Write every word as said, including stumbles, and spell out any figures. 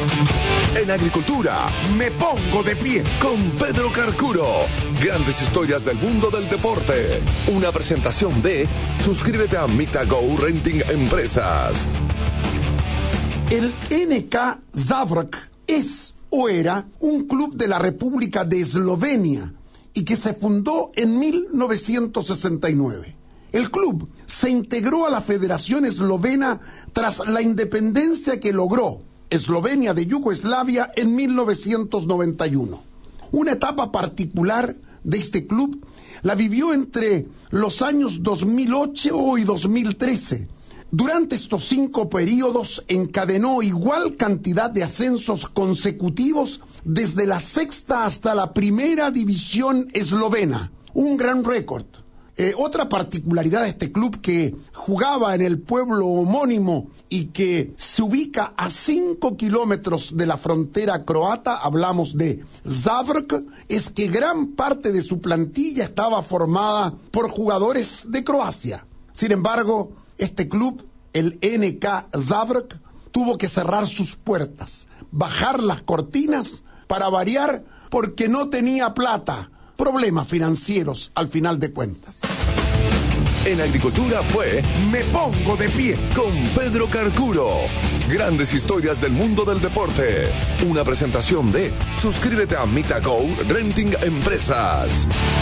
En agricultura, me pongo de pie con Pedro Carcuro. Grandes historias del mundo del deporte. Una presentación de suscríbete a Mitago Renting Empresas. El N K Zavrč es o era un club de la República de Eslovenia y que se fundó en mil novecientos sesenta y nueve. El club se integró a la Federación Eslovena tras la independencia que logró Eslovenia de Yugoslavia en mil novecientos noventa y uno. Una etapa particular de este club la vivió entre los años dos mil ocho y dos mil trece. Durante estos cinco periodos encadenó igual cantidad de ascensos consecutivos desde la sexta hasta la primera división eslovena. Un gran récord. Eh, otra particularidad de este club, que jugaba en el pueblo homónimo y que se ubica a cinco kilómetros de la frontera croata, hablamos de Zavrč, es que gran parte de su plantilla estaba formada por jugadores de Croacia. Sin embargo, este club, el N K Zavrč, tuvo que cerrar sus puertas, bajar las cortinas para variar, porque no tenía plata. Problemas financieros al final de cuentas. En agricultura fue Me Pongo de Pie con Pedro Carcuro. Grandes historias del mundo del deporte. Una presentación de suscríbete a Mitago Renting Empresas.